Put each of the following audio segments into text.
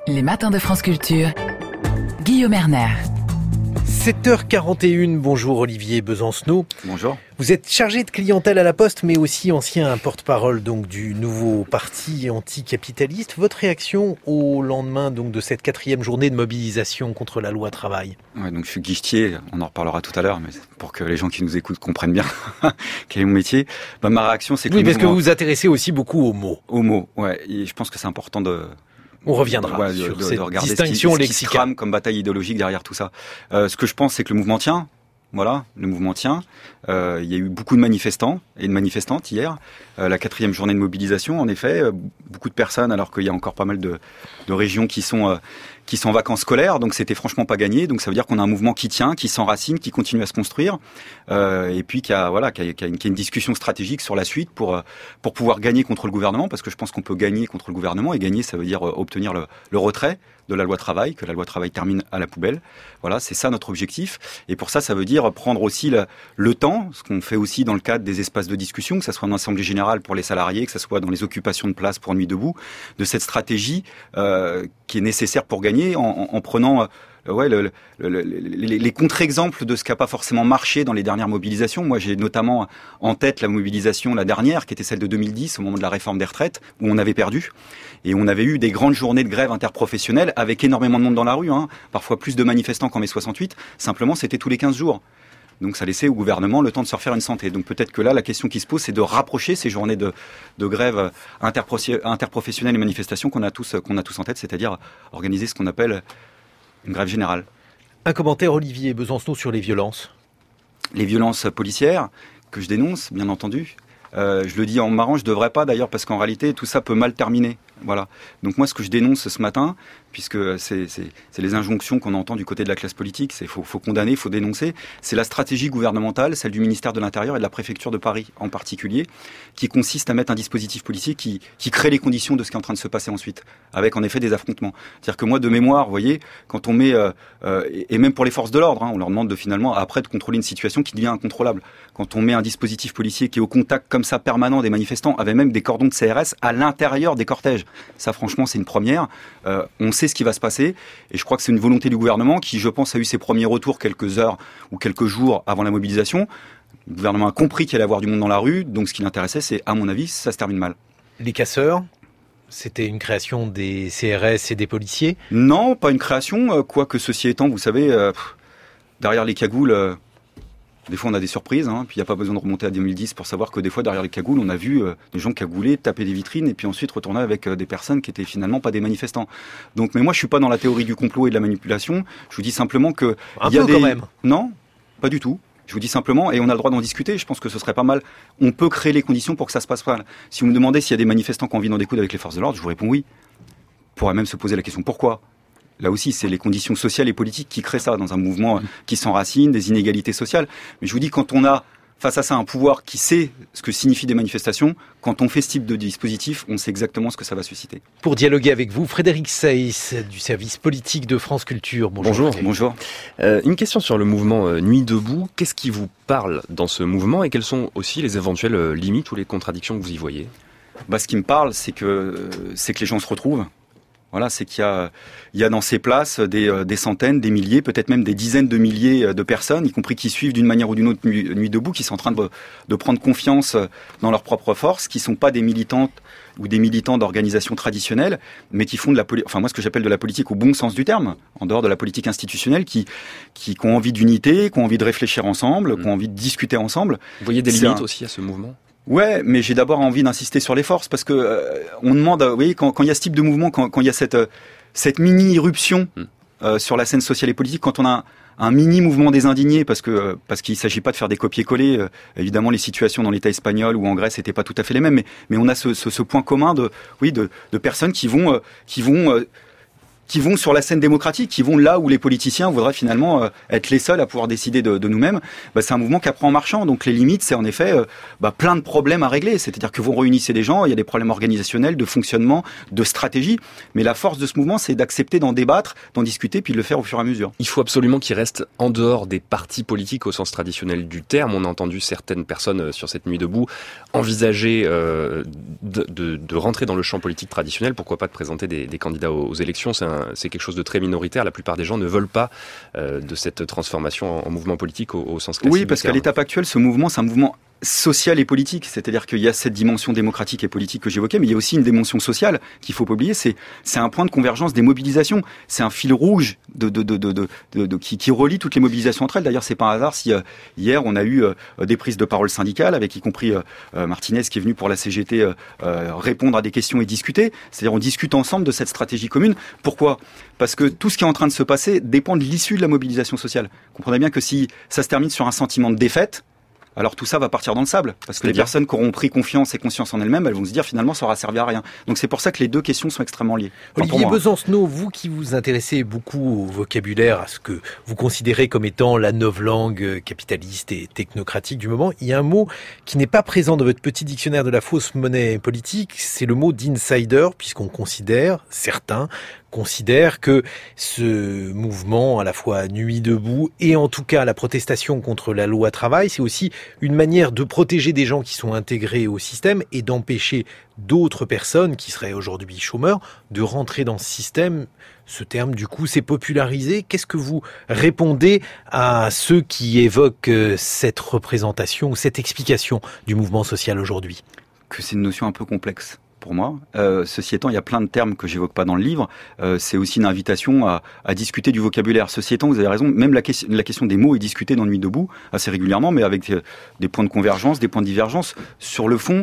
Les matins de France Culture. Guillaume Erner. 7h41, bonjour Olivier Besancenot. Bonjour. Vous êtes chargé de clientèle à la Poste, mais aussi ancien porte-parole donc du nouveau parti anticapitaliste. Votre réaction au lendemain donc de cette 4e journée de mobilisation contre la loi travail? Ouais, donc je suis guichetier, on en reparlera tout à l'heure, mais pour que les gens qui nous écoutent comprennent bien quel est mon métier. Ma réaction, c'est que... Oui, parce que vous vous intéressez aussi beaucoup aux mots. Aux mots, ouais. Et je pense que c'est important de... On reviendra sur cette distinction lexicale. Ce qui se trame comme bataille idéologique derrière tout ça. Ce que je pense, c'est que le mouvement tient. Voilà, le mouvement tient. Il y a eu beaucoup de manifestants et de manifestantes hier. La 4e journée de mobilisation, en effet, beaucoup de personnes, alors qu'il y a encore pas mal de régions qui sont en vacances scolaires, donc c'était franchement pas gagné. Donc ça veut dire qu'on a un mouvement qui tient, qui s'enracine, qui continue à se construire, et puis qui a une discussion stratégique sur la suite pour pouvoir gagner contre le gouvernement, parce que je pense qu'on peut gagner contre le gouvernement, et gagner, ça veut dire obtenir le retrait de la loi travail, que la loi travail termine à la poubelle. Voilà, c'est ça notre objectif. Et pour ça, ça veut dire prendre aussi le temps, ce qu'on fait aussi dans le cadre des espaces de discussion, que ça soit en assemblée générale pour les salariés, que ça soit dans les occupations de place pour Nuit debout, de cette stratégie qui est nécessaire pour gagner en prenant les contre-exemples de ce qui n'a pas forcément marché dans les dernières mobilisations. Moi, j'ai notamment en tête la mobilisation, la dernière, qui était celle de 2010, au moment de la réforme des retraites, où on avait perdu. Et on avait eu des grandes journées de grève interprofessionnelle avec énormément de monde dans la rue, parfois plus de manifestants qu'en mai 68. Simplement, c'était tous les 15 jours. Donc ça laissait au gouvernement le temps de se refaire une santé. Donc peut-être que là, la question qui se pose, c'est de rapprocher ces journées de grève interprofessionnelle et manifestation qu'on a tous en tête, c'est-à-dire organiser ce qu'on appelle une grève générale. Un commentaire, Olivier Besancenot, sur les violences. Les violences policières, que je dénonce, bien entendu. Je le dis en marrant, je devrais pas d'ailleurs, parce qu'en réalité, tout ça peut mal terminer. Voilà. Donc moi, ce que je dénonce ce matin, puisque c'est les injonctions qu'on entend du côté de la classe politique, c'est faut condamner, faut dénoncer, c'est la stratégie gouvernementale, celle du ministère de l'Intérieur et de la préfecture de Paris en particulier, qui consiste à mettre un dispositif policier qui crée les conditions de ce qui est en train de se passer ensuite, avec en effet des affrontements. C'est-à-dire que moi, de mémoire, vous voyez, quand on met, et même pour les forces de l'ordre, on leur demande finalement après de contrôler une situation qui devient incontrôlable. Quand on met un dispositif policier qui est au contact comme ça permanent des manifestants, avec même des cordons de CRS à l'intérieur des cortèges, ça franchement c'est une première. On sait ce qui va se passer et je crois que c'est une volonté du gouvernement qui, je pense, a eu ses premiers retours quelques heures ou quelques jours avant la mobilisation. Le gouvernement a compris qu'il allait y avoir du monde dans la rue, donc ce qui l'intéressait, c'est, à mon avis, ça se termine mal. Les casseurs, c'était une création des CRS et des policiers? Non, pas une création, quoique ceci étant, vous savez, derrière les cagoules... Des fois, on a des surprises, puis il n'y a pas besoin de remonter à 2010 pour savoir que des fois, derrière les cagoules, on a vu des gens cagouler, taper des vitrines et puis ensuite retourner avec des personnes qui étaient finalement pas des manifestants. Donc, mais moi, je suis pas dans la théorie du complot et de la manipulation. Je vous dis simplement que... quand même. Non, pas du tout. Je vous dis simplement, et on a le droit d'en discuter, je pense que ce serait pas mal. On peut créer les conditions pour que ça se passe mal. Si vous me demandez s'il y a des manifestants qui ont envie d'en découdre avec les forces de l'ordre, je vous réponds oui. On pourrait même se poser la question pourquoi. Là aussi, c'est les conditions sociales et politiques qui créent ça, dans un mouvement qui s'enracine, des inégalités sociales. Mais je vous dis, quand on a face à ça un pouvoir qui sait ce que signifient des manifestations, quand on fait ce type de dispositif, on sait exactement ce que ça va susciter. Pour dialoguer avec vous, Frédéric Seyss, du service politique de France Culture. Bonjour. Bonjour. Une question sur le mouvement Nuit debout. Qu'est-ce qui vous parle dans ce mouvement et quelles sont aussi les éventuelles limites ou les contradictions que vous y voyez ? Ce qui me parle, c'est que les gens se retrouvent. Voilà, c'est qu'il y a dans ces places des centaines, des milliers, peut-être même des dizaines de milliers de personnes, y compris qui suivent d'une manière ou d'une autre Nuit debout, qui sont en train de prendre confiance dans leurs propres forces, qui sont pas des militantes ou des militants d'organisations traditionnelles, mais qui font moi ce que j'appelle de la politique au bon sens du terme, en dehors de la politique institutionnelle, qui ont envie d'unité, qui ont envie de réfléchir ensemble, qui ont envie de discuter ensemble. Vous voyez des limites aussi à ce mouvement ? Ouais, mais j'ai d'abord envie d'insister sur les forces parce que on demande, vous voyez, quand il y a ce type de mouvement, quand il y a cette mini irruption sur la scène sociale et politique, quand on a un mini mouvement des indignés, parce qu'il s'agit pas de faire des copier-coller. Évidemment, les situations dans l'État espagnol ou en Grèce n'étaient pas tout à fait les mêmes, mais on a ce point commun de personnes qui vont sur la scène démocratique, qui vont là où les politiciens voudraient finalement être les seuls à pouvoir décider de nous-mêmes. C'est un mouvement qui apprend en marchant. Donc les limites, c'est en effet plein de problèmes à régler. C'est-à-dire que vous réunissez des gens, il y a des problèmes organisationnels, de fonctionnement, de stratégie. Mais la force de ce mouvement, c'est d'accepter d'en débattre, d'en discuter, puis de le faire au fur et à mesure. Il faut absolument qu'il reste en dehors des partis politiques au sens traditionnel du terme. On a entendu certaines personnes sur cette Nuit debout envisager de rentrer dans le champ politique traditionnel. Pourquoi pas de présenter des candidats aux élections. C'est c'est quelque chose de très minoritaire. La plupart des gens ne veulent pas de cette transformation en mouvement politique au sens classique. Oui, parce qu'à l'étape actuelle, ce mouvement, c'est un mouvement social et politique, c'est-à-dire qu'il y a cette dimension démocratique et politique que j'évoquais, mais il y a aussi une dimension sociale qu'il faut pas oublier. C'est un point de convergence des mobilisations. C'est un fil rouge qui relie toutes les mobilisations entre elles. D'ailleurs, c'est pas un hasard si hier on a eu des prises de parole syndicales, avec y compris Martinez qui est venu pour la CGT répondre à des questions et discuter. C'est-à-dire on discute ensemble de cette stratégie commune. Pourquoi ? Parce que tout ce qui est en train de se passer dépend de l'issue de la mobilisation sociale. Comprenez bien que si ça se termine sur un sentiment de défaite, alors tout ça va partir dans le sable, parce que les personnes qui auront pris confiance et conscience en elles-mêmes, elles vont se dire finalement ça aura servi à rien. Donc c'est pour ça que les deux questions sont extrêmement liées. Olivier Besancenot, vous qui vous intéressez beaucoup au vocabulaire, à ce que vous considérez comme étant la novlangue capitaliste et technocratique du moment, il y a un mot qui n'est pas présent dans votre petit dictionnaire de la fausse monnaie politique, c'est le mot d'insider, puisqu'on considère, certains considère que ce mouvement, à la fois Nuit debout et en tout cas la protestation contre la loi travail, c'est aussi une manière de protéger des gens qui sont intégrés au système et d'empêcher d'autres personnes qui seraient aujourd'hui chômeurs de rentrer dans ce système. Ce terme, du coup, s'est popularisé. Qu'est-ce que vous répondez à ceux qui évoquent cette représentation ou cette explication du mouvement social aujourd'hui ? Que c'est une notion un peu complexe. Pour moi. Ceci étant, il y a plein de termes que j'évoque pas dans le livre. C'est aussi une invitation à discuter du vocabulaire. Ceci étant, vous avez raison, même la question des mots est discutée dans Nuit debout assez régulièrement, mais avec des points de convergence, des points de divergence. Sur le fond,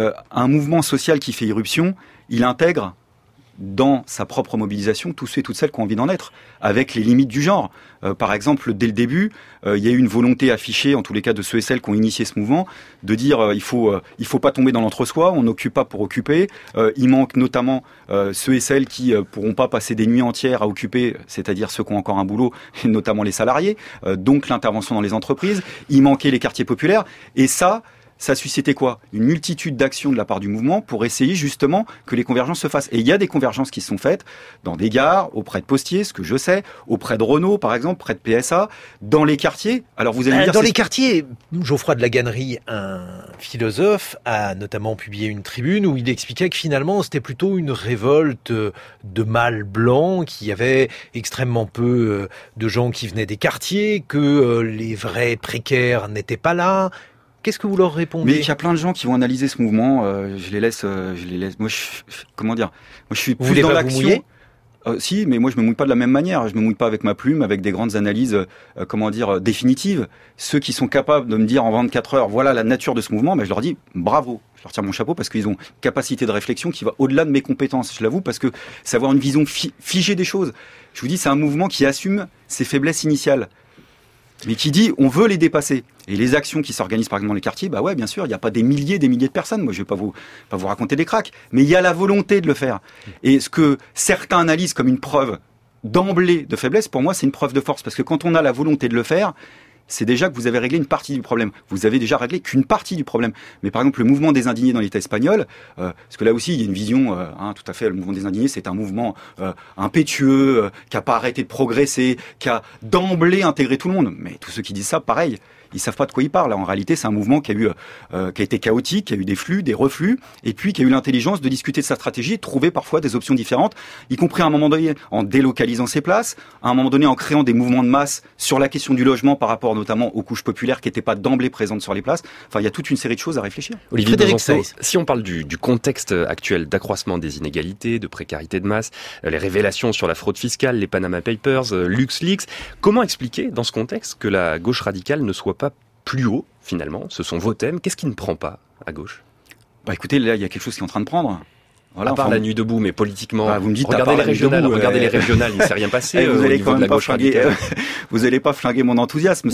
un mouvement social qui fait irruption, il intègre dans sa propre mobilisation tous ceux et toutes celles qui ont envie d'en être, avec les limites du genre. Par exemple, dès le début, il y a eu une volonté affichée, en tous les cas de ceux et celles qui ont initié ce mouvement, de dire il faut pas tomber dans l'entre-soi, on n'occupe pas pour occuper. Il manque notamment ceux et celles qui pourront pas passer des nuits entières à occuper, c'est-à-dire ceux qui ont encore un boulot, et notamment les salariés, donc l'intervention dans les entreprises. Il manquait les quartiers populaires, et ça suscitait quoi ? Une multitude d'actions de la part du mouvement pour essayer justement que les convergences se fassent. Et il y a des convergences qui se sont faites dans des gares, auprès de postiers, ce que je sais, auprès de Renault par exemple, près de PSA, dans les quartiers. Alors vous allez me dire, dans les quartiers, Geoffroy de Laganerie, un philosophe, a notamment publié une tribune où il expliquait que finalement c'était plutôt une révolte de mâles blancs, qu'il y avait extrêmement peu de gens qui venaient des quartiers, que les vrais précaires n'étaient pas là. Qu'est-ce que vous leur répondez ? Mais il y a plein de gens qui vont analyser ce mouvement. Je les laisse. Moi, je suis plus dans l'action. Si, mais moi je me mouille pas de la même manière. Je me mouille pas avec ma plume, avec des grandes analyses, définitives. Ceux qui sont capables de me dire en 24 heures, voilà la nature de ce mouvement, je leur dis bravo. Je leur tire mon chapeau parce qu'ils ont une capacité de réflexion qui va au-delà de mes compétences. Je l'avoue, parce que c'est avoir une vision figée des choses. Je vous dis, c'est un mouvement qui assume ses faiblesses initiales, mais qui dit on veut les dépasser. Et les actions qui s'organisent par exemple dans les quartiers, ouais, bien sûr, il n'y a pas des milliers de personnes. Moi, je vais pas vous raconter des cracks, mais il y a la volonté de le faire. Et ce que certains analysent comme une preuve d'emblée de faiblesse, pour moi, c'est une preuve de force, parce que quand on a la volonté de le faire, c'est déjà que vous avez réglé une partie du problème. Vous avez déjà réglé qu'une partie du problème. Mais par exemple, le mouvement des indignés dans l'État espagnol, parce que là aussi, il y a une vision, tout à fait, le mouvement des indignés, c'est un mouvement impétueux, qui n'a pas arrêté de progresser, qui a d'emblée intégré tout le monde. Mais tous ceux qui disent ça, pareil, ils savent pas de quoi ils parlent. En réalité, c'est un mouvement qui a été chaotique, qui a eu des flux, des reflux, et puis qui a eu l'intelligence de discuter de sa stratégie, de trouver parfois des options différentes, y compris à un moment donné en délocalisant ses places, à un moment donné en créant des mouvements de masse sur la question du logement par rapport notamment aux couches populaires qui n'étaient pas d'emblée présentes sur les places. Enfin, il y a toute une série de choses à réfléchir. Olivier Besancenot, si on parle du contexte actuel d'accroissement des inégalités, de précarité de masse, les révélations sur la fraude fiscale, les Panama Papers, LuxLeaks, comment expliquer dans ce contexte que la gauche radicale ne soit pas plus haut, finalement? Ce sont vos thèmes. Qu'est-ce qui ne prend pas à gauche? Écoutez, là, il y a quelque chose qui est en train de prendre. Voilà, à part la nuit debout, mais politiquement, vous me dites, regardez les régionales, il ne s'est rien passé vous allez quand même pas flinguer, vous allez pas flinguer mon enthousiasme.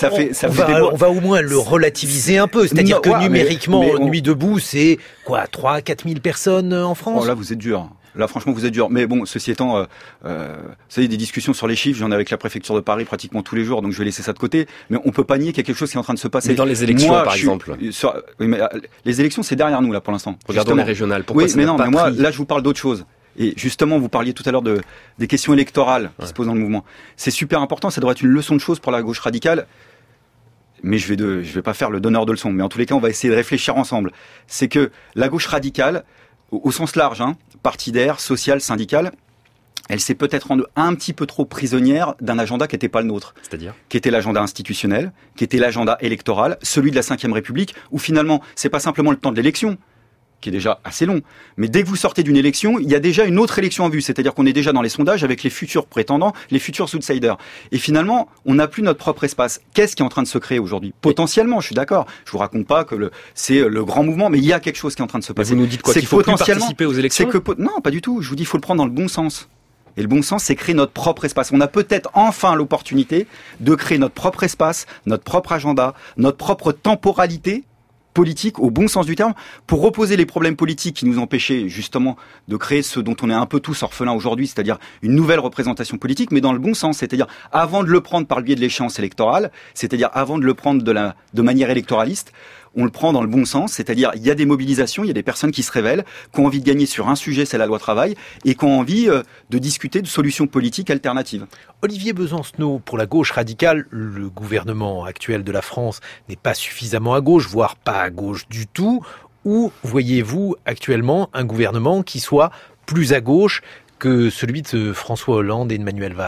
On va au moins le relativiser un peu. C'est-à-dire que numériquement, Nuit debout, c'est quoi, 3-4 000 personnes en France? Oh là, vous êtes dur. Là, franchement, vous êtes dur. Mais bon, ceci étant, vous savez, des discussions sur les chiffres, j'en ai avec la préfecture de Paris pratiquement tous les jours, donc je vais laisser ça de côté. Mais on peut pas nier qu'il y a quelque chose qui est en train de se passer. Mais dans les élections, par exemple. Oui, mais les élections, c'est derrière nous, là, pour l'instant. Regardons les régionales. Pourquoi ça n'a pas pris ? Moi, là, je vous parle d'autre chose. Et justement, vous parliez tout à l'heure des questions électorales qui se posent dans le mouvement. C'est super important, ça devrait être une leçon de choses pour la gauche radicale. Mais je vais pas faire le donneur de leçons. Mais en tous les cas, on va essayer de réfléchir ensemble. C'est que la gauche radicale, au sens large, partidaire, social, syndical, elle s'est peut-être rendue un petit peu trop prisonnière d'un agenda qui n'était pas le nôtre. C'est-à-dire ? Qui était l'agenda institutionnel, qui était l'agenda électoral, celui de la Ve République, où finalement, c'est pas simplement le temps de l'élection, qui est déjà assez long, mais dès que vous sortez d'une élection, il y a déjà une autre élection en vue, c'est-à-dire qu'on est déjà dans les sondages avec les futurs prétendants, les futurs outsiders. Et finalement, on n'a plus notre propre espace. Qu'est-ce qui est en train de se créer aujourd'hui ? Potentiellement, je suis d'accord. Je vous raconte pas que c'est le grand mouvement, mais il y a quelque chose qui est en train de se passer. Vous nous dites quoi ? Qu'il faut plus participer aux élections ? Non, pas du tout. Je vous dis, il faut le prendre dans le bon sens. Et le bon sens, c'est créer notre propre espace. On a peut-être enfin l'opportunité de créer notre propre espace, notre propre agenda, notre propre temporalité politique au bon sens du terme, pour reposer les problèmes politiques qui nous empêchaient justement de créer ce dont on est un peu tous orphelins aujourd'hui, c'est-à-dire une nouvelle représentation politique, mais dans le bon sens, c'est-à-dire avant de le prendre par le biais de l'échéance électorale, c'est-à-dire avant de le prendre de manière électoraliste, on le prend dans le bon sens, c'est-à-dire il y a des mobilisations, il y a des personnes qui se révèlent, qui ont envie de gagner sur un sujet, c'est la loi travail, et qui ont envie de discuter de solutions politiques alternatives. Olivier Besancenot, pour la gauche radicale, le gouvernement actuel de la France n'est pas suffisamment à gauche, voire pas à gauche du tout. Ou voyez-vous actuellement un gouvernement qui soit plus à gauche que celui de François Hollande et de Manuel Valls ?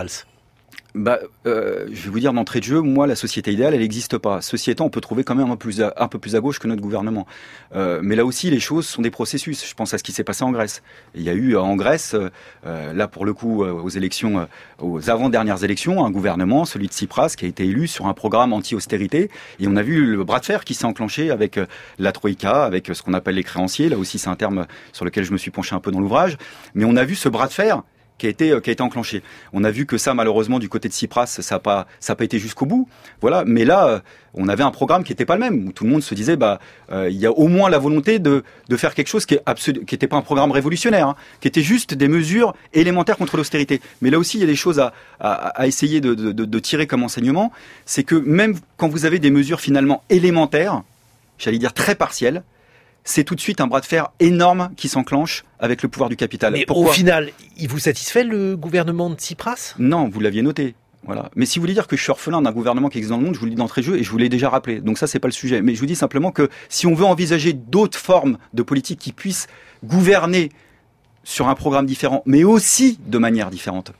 Je vais vous dire d'entrée de jeu, moi, la société idéale, elle n'existe pas. Ceci étant, on peut trouver quand même un peu plus à gauche que notre gouvernement. Mais là aussi, les choses sont des processus. Je pense à ce qui s'est passé en Grèce. Il y a eu en Grèce, là pour le coup, aux élections, aux avant-dernières élections, un gouvernement, celui de Tsipras, qui a été élu sur un programme anti-austérité. Et on a vu le bras de fer qui s'est enclenché avec la Troïka, avec ce qu'on appelle les créanciers. Là aussi, c'est un terme sur lequel je me suis penché un peu dans l'ouvrage. Mais on a vu ce bras de fer qui a été enclenché. On a vu que ça, malheureusement, du côté de Tsipras, ça a pas été jusqu'au bout. Voilà. Mais là, on avait un programme qui n'était pas le même, où tout le monde se disait, il y a au moins la volonté de faire quelque chose qui n'était pas un programme révolutionnaire, hein, qui était juste des mesures élémentaires contre l'austérité. Mais là aussi, il y a des choses à essayer de tirer comme enseignement. C'est que même quand vous avez des mesures finalement élémentaires, j'allais dire très partielles, c'est tout de suite un bras de fer énorme qui s'enclenche avec le pouvoir du capital. Mais au final, il vous satisfait le gouvernement de Tsipras ? Non, vous l'aviez noté. Voilà. Mais si vous voulez dire que je suis orphelin d'un gouvernement qui existe dans le monde, je vous le dis d'entrée de jeu et je vous l'ai déjà rappelé. Donc ça, c'est pas le sujet. Mais je vous dis simplement que si on veut envisager d'autres formes de politique qui puissent gouverner sur un programme différent, mais aussi de manière différente,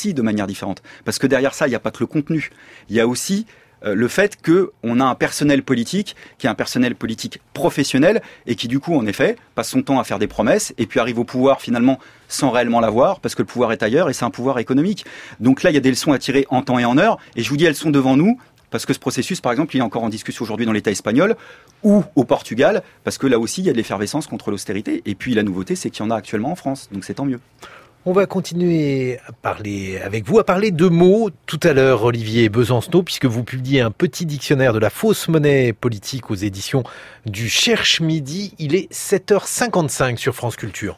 parce que derrière ça, il n'y a pas que le contenu. Il y a aussi le fait qu'on a un personnel politique qui est un personnel politique professionnel et qui du coup en effet passe son temps à faire des promesses et puis arrive au pouvoir finalement sans réellement l'avoir parce que le pouvoir est ailleurs et c'est un pouvoir économique. Donc là il y a des leçons à tirer en temps et en heure et je vous dis elles sont devant nous parce que ce processus par exemple il est encore en discussion aujourd'hui dans l'État espagnol ou au Portugal parce que là aussi il y a de l'effervescence contre l'austérité et puis la nouveauté c'est qu'il y en a actuellement en France donc c'est tant mieux. On va continuer à parler de mots tout à l'heure, Olivier Besancenot, puisque vous publiez un petit dictionnaire de la fausse monnaie politique aux éditions du Cherche Midi. Il est 7h55 sur France Culture.